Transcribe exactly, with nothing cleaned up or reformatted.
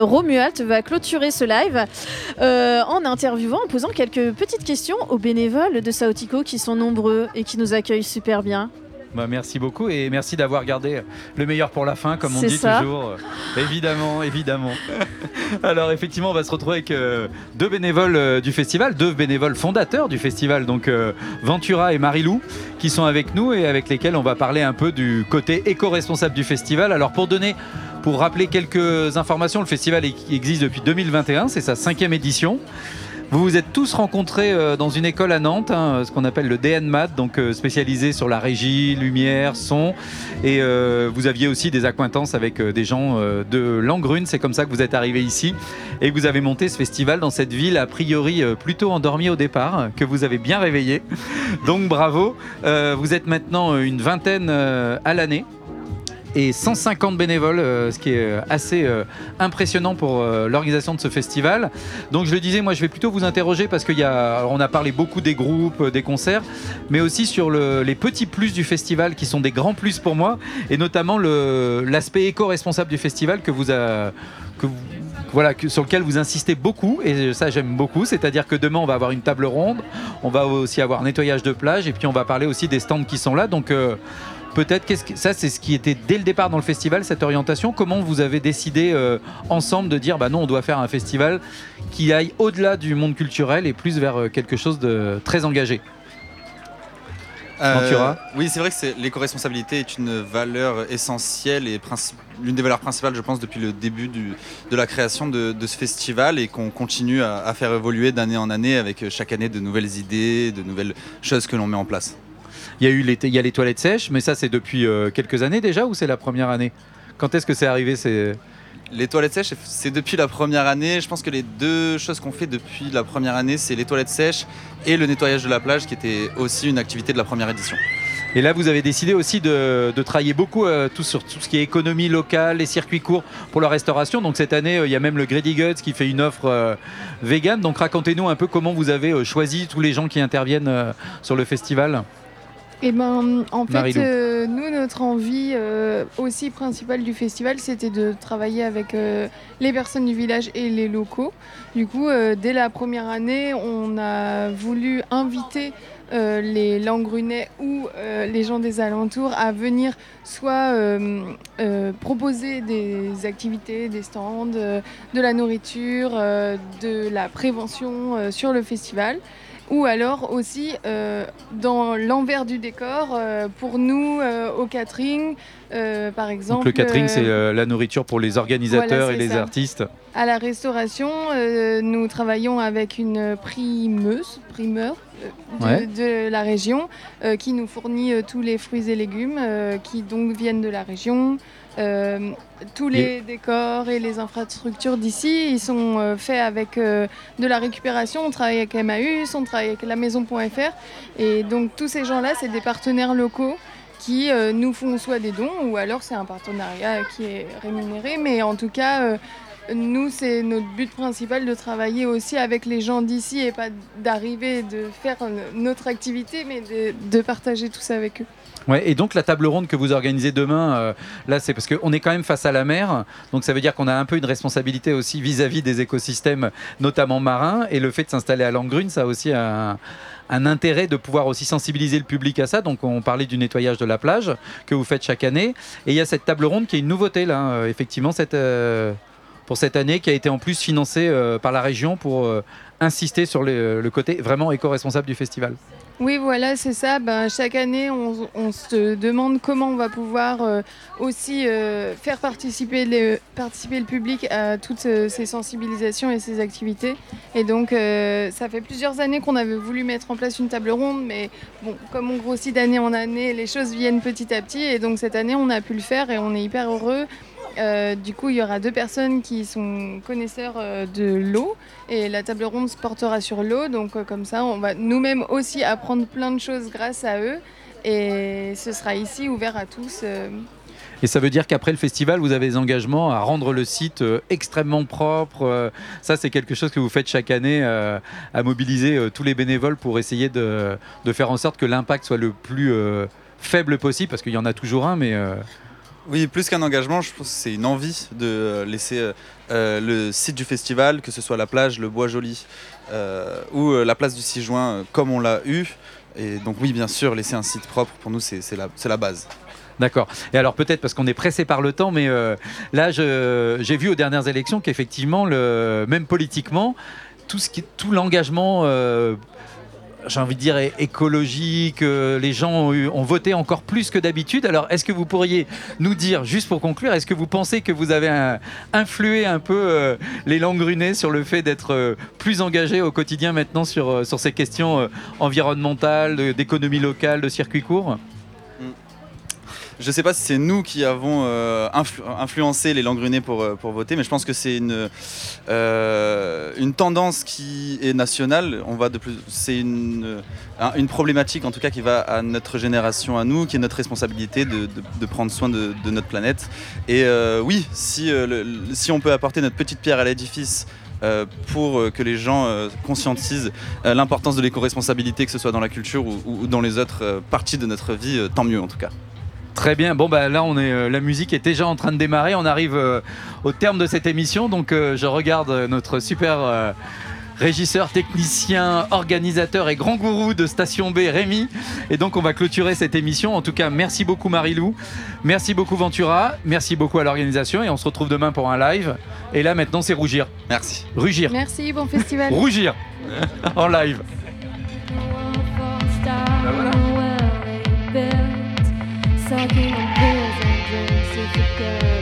Romuald va clôturer ce live euh, en interviewant, en posant quelques petites questions aux bénévoles de Saotico qui sont nombreux et qui nous accueillent super bien. Bah, merci beaucoup et merci d'avoir gardé le meilleur pour la fin, comme on C'est dit ça. toujours. Évidemment, évidemment. Alors effectivement, on va se retrouver avec euh, deux bénévoles euh, du festival, deux bénévoles fondateurs du festival, donc euh, Ventura et Marilou, qui sont avec nous et avec lesquels on va parler un peu du côté éco-responsable du festival. Alors pour donner, pour rappeler quelques informations, le festival existe depuis deux mille vingt et un, c'est sa cinquième édition. Vous vous êtes tous rencontrés euh, dans une école à Nantes, hein, ce qu'on appelle le D N M A T, donc euh, spécialisé sur la régie, lumière, son. Et euh, vous aviez aussi des accointances avec euh, des gens euh, de Langrune. C'est comme ça que vous êtes arrivés ici et que vous avez monté ce festival dans cette ville a priori euh, plutôt endormie au départ, que vous avez bien réveillé. Donc bravo. Euh, vous êtes maintenant une vingtaine euh, à l'année. Et cent cinquante bénévoles, euh, ce qui est assez euh, impressionnant pour euh, l'organisation de ce festival. Donc je le disais, moi je vais plutôt vous interroger parce qu'on a parlé beaucoup des groupes, des concerts, mais aussi sur le, les petits plus du festival qui sont des grands plus pour moi, et notamment l'aspect éco-responsable du festival que vous a, que vous, voilà, que, sur lequel vous insistez beaucoup, et ça j'aime beaucoup, c'est-à-dire que demain on va avoir une table ronde, on va aussi avoir un nettoyage de plage, et puis on va parler aussi des stands qui sont là. Donc euh, peut-être, qu'est-ce que, ça c'est ce qui était dès le départ dans le festival, cette orientation. Comment vous avez décidé euh, ensemble de dire bah non, on doit faire un festival qui aille au-delà du monde culturel et plus vers euh, quelque chose de très engagé? Euh, Ventura. Oui, c'est vrai que c'est, l'éco-responsabilité est une valeur essentielle et princi- l'une des valeurs principales, je pense, depuis le début du, de la création de, de ce festival, et qu'on continue à, à faire évoluer d'année en année avec chaque année de nouvelles idées, de nouvelles choses que l'on met en place. Il y a eu les, il y a les toilettes sèches, mais ça c'est depuis euh, quelques années déjà, ou c'est la première année? Quand est-ce que c'est arrivé? c'est... Les toilettes sèches, c'est depuis la première année. Je pense que les deux choses qu'on fait depuis la première année, c'est les toilettes sèches et le nettoyage de la plage, qui était aussi une activité de la première édition. Et là, vous avez décidé aussi de, de travailler beaucoup euh, tout sur tout ce qui est économie locale, les circuits courts pour la restauration. Donc cette année, euh, il y a même le Greedy Guts qui fait une offre euh, vegan. Donc racontez-nous un peu comment vous avez euh, choisi tous les gens qui interviennent euh, sur le festival. Eh ben, en fait, Marilou. euh, nous, notre envie euh, aussi principale du festival, c'était de travailler avec euh, les personnes du village et les locaux. Du coup, euh, dès la première année, on a voulu inviter euh, les Langrunais ou euh, les gens des alentours à venir soit euh, euh, proposer des activités, des stands, euh, de la nourriture, euh, de la prévention euh, sur le festival. Ou alors aussi euh, dans l'envers du décor, euh, pour nous euh, au catering, euh, par exemple. Donc le catering, euh, c'est euh, la nourriture pour les organisateurs voilà, et c'est les ça. artistes. À la restauration, euh, nous travaillons avec une primeuse, primeur euh, de, Ouais. de la région, euh, qui nous fournit euh, tous les fruits et légumes euh, qui donc viennent de la région. Euh, tous les décors et les infrastructures d'ici, ils sont euh, faits avec euh, de la récupération. On travaille avec Emmaüs, on travaille avec la maison point F R, et donc tous ces gens-là, c'est des partenaires locaux qui euh, nous font soit des dons, ou alors c'est un partenariat qui est rémunéré, mais en tout cas euh, nous, c'est notre but principal de travailler aussi avec les gens d'ici, et pas d'arriver de faire notre activité, mais de, de partager tout ça avec eux. Ouais, et donc la table ronde que vous organisez demain, euh, là c'est parce qu'on est quand même face à la mer, donc ça veut dire qu'on a un peu une responsabilité aussi vis-à-vis des écosystèmes, notamment marins, et le fait de s'installer à Langrune, ça a aussi un, un intérêt de pouvoir aussi sensibiliser le public à ça. Donc on parlait du nettoyage de la plage que vous faites chaque année, et il y a cette table ronde qui est une nouveauté là, euh, effectivement cette, euh, pour cette année, qui a été en plus financée euh, par la région pour euh, insister sur les, le côté vraiment éco-responsable du festival. Oui, voilà, c'est ça. Ben, chaque année, on, on se demande comment on va pouvoir euh, aussi euh, faire participer, les, participer le public à toutes euh, ces sensibilisations et ces activités. Et donc, euh, ça fait plusieurs années qu'on avait voulu mettre en place une table ronde, mais bon, comme on grossit d'année en année, les choses viennent petit à petit. Et donc, cette année, on a pu le faire et on est hyper heureux. Euh, du coup, il y aura deux personnes qui sont connaisseurs euh, de l'eau, et la table ronde se portera sur l'eau. Donc, euh, comme ça, on va nous-mêmes aussi apprendre plein de choses grâce à eux, et ce sera ici ouvert à tous. Euh. Et ça veut dire qu'après le festival, vous avez des engagements à rendre le site euh, extrêmement propre. Euh, ça, c'est quelque chose que vous faites chaque année, euh, à mobiliser euh, tous les bénévoles pour essayer de, de faire en sorte que l'impact soit le plus euh, faible possible, parce qu'il y en a toujours un, mais... Euh Oui, plus qu'un engagement, je pense que c'est une envie de laisser euh, le site du festival, que ce soit la plage, le Bois Joli euh, ou euh, la place du six juin, euh, comme on l'a eu. Et donc oui, bien sûr, laisser un site propre, pour nous, c'est, c'est, la, c'est la base. D'accord. Et alors peut-être parce qu'on est pressé par le temps, mais euh, là, je, j'ai vu aux dernières élections qu'effectivement, le, même politiquement, tout, ce qui, tout l'engagement... Euh, j'ai envie de dire écologique, euh, les gens ont, eu, ont voté encore plus que d'habitude. Alors, est-ce que vous pourriez nous dire, juste pour conclure, est-ce que vous pensez que vous avez un, influé un peu euh, les Langrunais sur le fait d'être euh, plus engagés au quotidien maintenant sur, euh, sur ces questions euh, environnementales, de, d'économie locale, de circuit court ? Je ne sais pas si c'est nous qui avons euh, influ- influencé les Langrunais pour, euh, pour voter, mais je pense que c'est une, euh, une tendance qui est nationale. On va de plus, c'est une, une problématique en tout cas qui va à notre génération, à nous, qui est notre responsabilité de, de, de prendre soin de, de notre planète. Et euh, oui, si, euh, le, si on peut apporter notre petite pierre à l'édifice Euh, pour euh, que les gens euh, conscientisent euh, l'importance de l'éco-responsabilité, que ce soit dans la culture ou, ou dans les autres euh, parties de notre vie, euh, tant mieux en tout cas. Très bien. Bon, bah là, on est, euh, la musique est déjà en train de démarrer. On arrive euh, au terme de cette émission. Donc, euh, je regarde euh, notre super euh, régisseur, technicien, organisateur et grand gourou de Station B, Rémi. Et donc, on va clôturer cette émission. En tout cas, merci beaucoup, Marie-Lou. Merci beaucoup, Ventura. Merci beaucoup à l'organisation. Et on se retrouve demain pour un live. Et là, maintenant, c'est rougir. Merci. Rugir. Merci, bon festival. Rougir. En live. Ben voilà. Sucking on pills and drinks to forget.